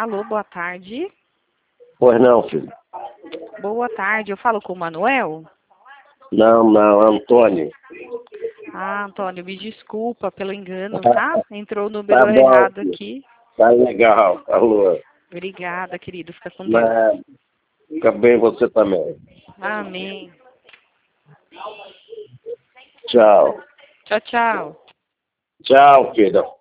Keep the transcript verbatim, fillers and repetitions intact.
Alô, boa tarde. Pois não, filho. Boa tarde, eu falo com o Manuel? Não, não, Antônio. Ah, Antônio, me desculpa pelo engano, tá? Entrou o número Tá bom, errado filho. aqui. Tá legal, alô. Obrigada, querido. Fica com Deus. Mas fica bem você também. Amém. Tchau. Tchau, tchau. Tchau, filha.